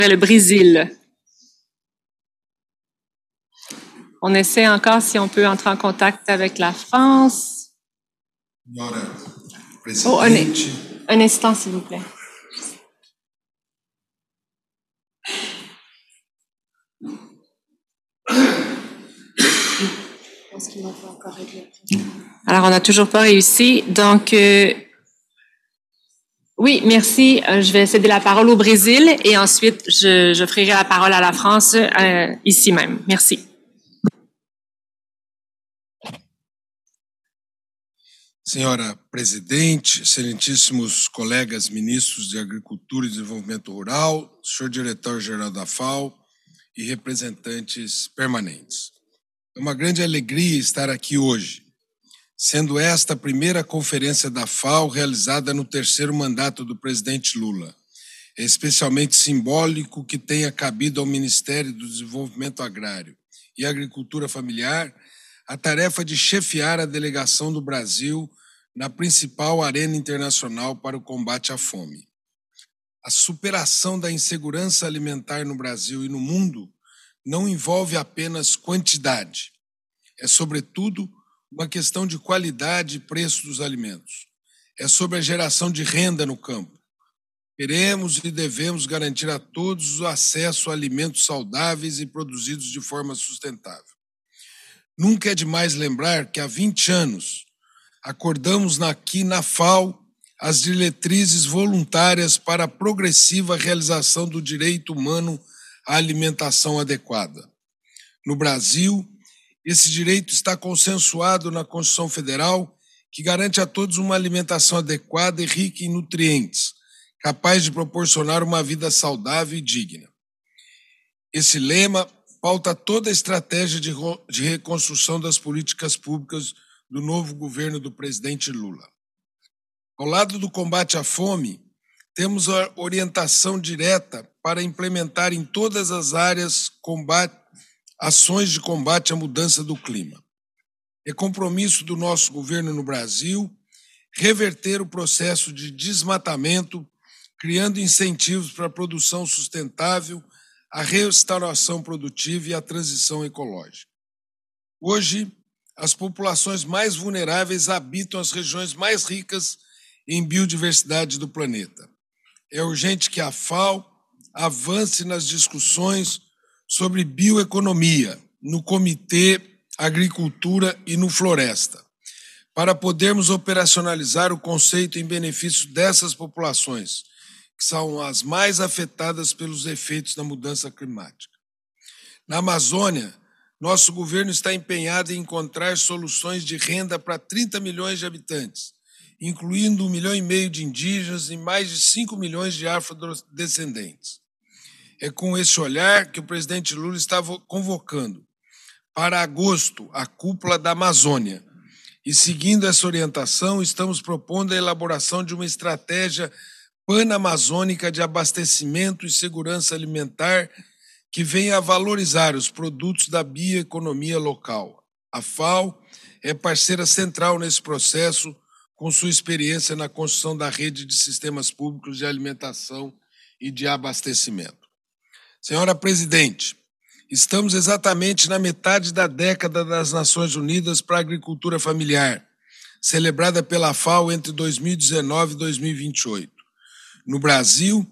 le Brésil. On essaie encore si on peut entrer en contact avec la France. Oh, un instant, s'il vous plaît. Alors, on n'a toujours pas réussi. Donc, oui, merci. Je vais céder la parole au Brésil et ensuite, je ferai la parole à la France ici même. Merci. Senhora Presidente, excelentíssimos colegas ministros de Agricultura e Desenvolvimento Rural, senhor diretor-geral da FAO e representantes permanentes. É uma grande alegria estar aqui hoje, sendo esta a primeira conferência da FAO realizada no terceiro mandato do presidente Lula. É especialmente simbólico que tenha cabido ao Ministério do Desenvolvimento Agrário e Agricultura Familiar a tarefa de chefiar a delegação do Brasil na principal arena internacional para o combate à fome. A superação da insegurança alimentar no Brasil e no mundo não envolve apenas quantidade. É, sobretudo, uma questão de qualidade e preço dos alimentos. É sobre a geração de renda no campo. Queremos e devemos garantir a todos o acesso a alimentos saudáveis e produzidos de forma sustentável. Nunca é demais lembrar que há 20 anos acordamos aqui na FAO as diretrizes voluntárias para a progressiva realização do direito humano à alimentação adequada. No Brasil, esse direito está consensuado na Constituição Federal, que garante a todos uma alimentação adequada e rica em nutrientes, capaz de proporcionar uma vida saudável e digna. Esse lema pauta toda a estratégia de reconstrução das políticas públicas do novo governo do presidente Lula. Ao lado do combate à fome, temos a orientação direta para implementar em todas as áreas ações de combate à mudança do clima. É compromisso do nosso governo no Brasil reverter o processo de desmatamento, criando incentivos para a produção sustentável, a restauração produtiva e a transição ecológica. Hoje, as populações mais vulneráveis habitam as regiões mais ricas em biodiversidade do planeta. É urgente que a FAO avance nas discussões sobre bioeconomia no Comitê Agricultura e no Floresta, para podermos operacionalizar o conceito em benefício dessas populações, que são as mais afetadas pelos efeitos da mudança climática. Na Amazônia, nosso governo está empenhado em encontrar soluções de renda para 30 milhões de habitantes, incluindo 1,5 milhão de indígenas e mais de 5 milhões de afrodescendentes. É com esse olhar que o presidente Lula está convocando para agosto a cúpula da Amazônia. E, seguindo essa orientação, estamos propondo a elaboração de uma estratégia panamazônica de abastecimento e segurança alimentar que venha a valorizar os produtos da bioeconomia local. A FAO é parceira central nesse processo, com sua experiência na construção da rede de sistemas públicos de alimentação e de abastecimento. Senhora Presidente, estamos exatamente na metade da década das Nações Unidas para a Agricultura Familiar, celebrada pela FAO entre 2019 e 2028. No Brasil,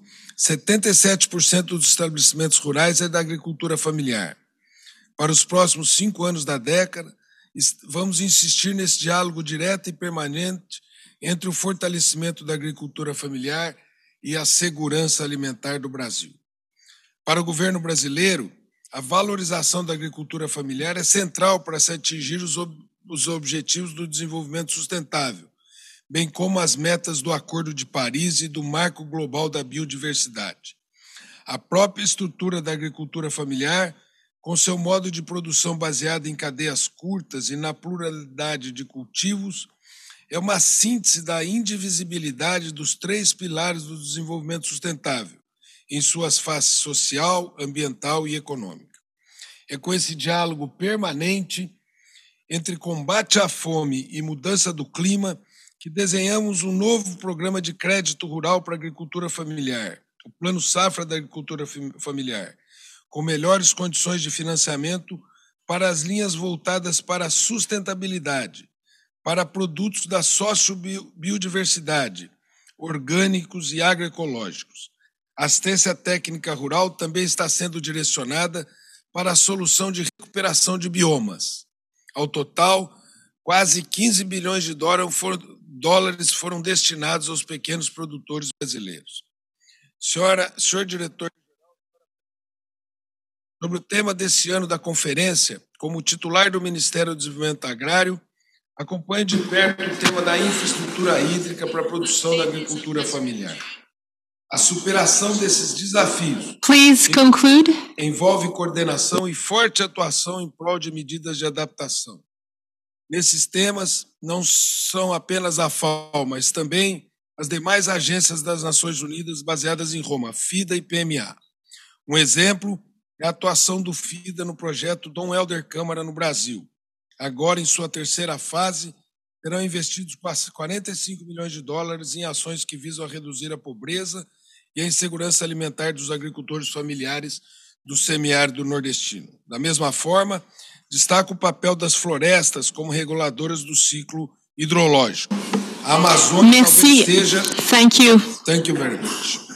77% dos estabelecimentos rurais é da agricultura familiar. Para os próximos 5 anos da década, vamos insistir nesse diálogo direto e permanente entre o fortalecimento da agricultura familiar e a segurança alimentar do Brasil. Para o governo brasileiro, a valorização da agricultura familiar é central para se atingir os objetivos do desenvolvimento sustentável, bem como as metas do Acordo de Paris e do Marco Global da Biodiversidade. A própria estrutura da agricultura familiar, com seu modo de produção baseado em cadeias curtas e na pluralidade de cultivos, é uma síntese da indivisibilidade dos 3 pilares do desenvolvimento sustentável, em suas faces social, ambiental e econômica. É com esse diálogo permanente entre combate à fome e mudança do clima que desenhamos um novo programa de crédito rural para a agricultura familiar, o Plano Safra da Agricultura Familiar, com melhores condições de financiamento para as linhas voltadas para a sustentabilidade, para produtos da sociobiodiversidade, orgânicos e agroecológicos. A assistência técnica rural também está sendo direcionada para a solução de recuperação de biomas. Ao total, quase 15 bilhões de dólares foram destinados aos pequenos produtores brasileiros. Senhor diretor, sobre o tema desse ano da conferência, como titular do Ministério do Desenvolvimento Agrário, acompanho de perto o tema da infraestrutura hídrica para a produção da agricultura familiar. A superação desses desafios envolve coordenação e forte atuação em prol de medidas de adaptação. Nesses temas, não são apenas a FAO, mas também as demais agências das Nações Unidas baseadas em Roma, FIDA e PMA. Um exemplo é a atuação do FIDA no projeto Dom Helder Câmara no Brasil. Agora, em sua terceira fase, serão investidos quase 45 milhões de dólares em ações que visam a reduzir a pobreza e a insegurança alimentar dos agricultores familiares do semiárido nordestino. Da mesma forma, destaca o papel das florestas como reguladoras do ciclo hidrológico. A Amazônia talvez seja... Thank you. Thank you very much.